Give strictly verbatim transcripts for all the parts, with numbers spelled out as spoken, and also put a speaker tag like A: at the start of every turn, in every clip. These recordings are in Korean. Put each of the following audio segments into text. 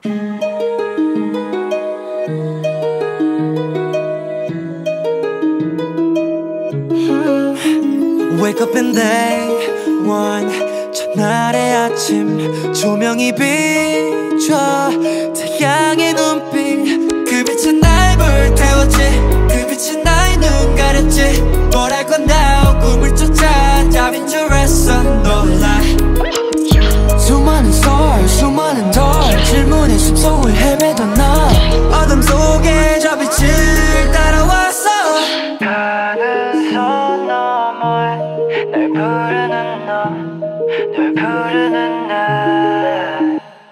A: Wake up and day one, 첫날의 아침 조명이 비춰 태양의 눈빛, 그 빛은 날 불태웠지. 그 빛은 나의 눈 가렸지. 뭘 할 건가 꿈을 쫓아 답인 줄 알았어. 놀라 수많은 star 수많은 달 질문의 숲속을 헤매던 나 어둠 속에 저 빛을 따라왔어. 가는 손 너머에 널 부르는 너, 널 부르는 나.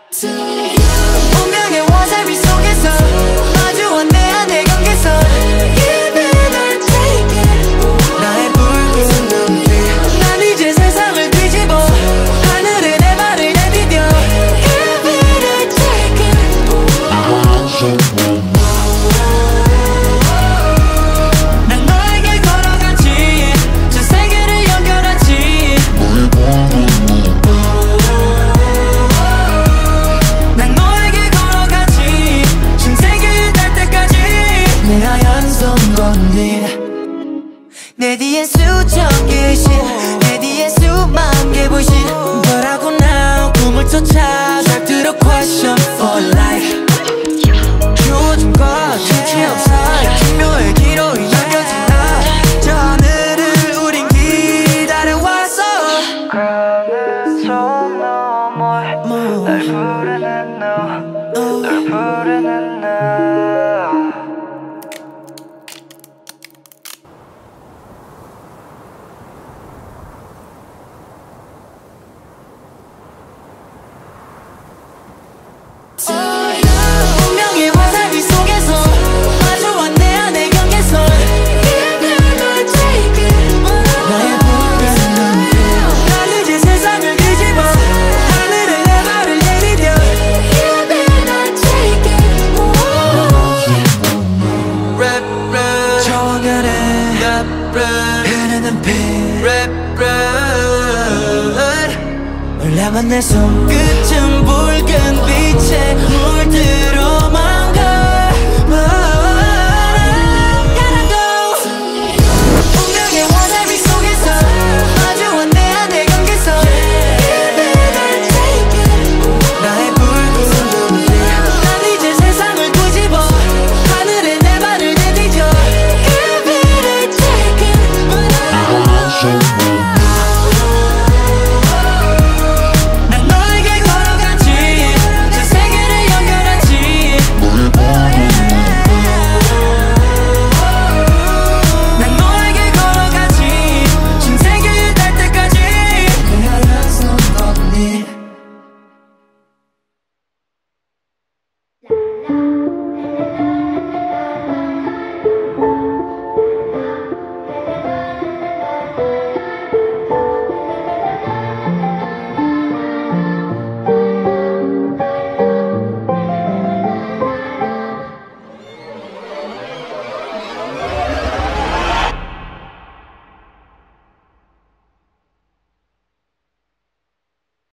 A: 운명의 와사비 속에서 마주한 내 안의 경계선. Give it or take it. 나의 붉은 눈빛, 난 이제 세상을 뒤집어 하늘에 내 발을 내디뎌. Give it or take it. 난 너에게 걸어갔지. 저 세계를 연결하지. 난 너에게 걸어가지. 전 세계에 닿을 때까지. 내 하얀 손 건넨 내 뒤엔 수천 개의 신, 내 뒤엔 수만 개 불신. But I go now 꿈을 쫓아 잘 들어 question for life. 주어진 것 끝이 없어. 기묘의 기로에 열려진 나 저 하늘을 우린 기다려왔어. 가는 손 너머에 날 부르는 너, 널 부르는 나. 운명의 와사비 속에서 마주한 내 안의 경계선. Give it or take it. 나의 붉은 눈빛, 난 이제 세상을 뒤집어 하늘에 내 발을 내디뎌. Give it or take it. Rap rap 정연해 Rap rap 흐르는 피 Rap rap 놀라만 내 손끝은 붉은 빛에 물들어 마.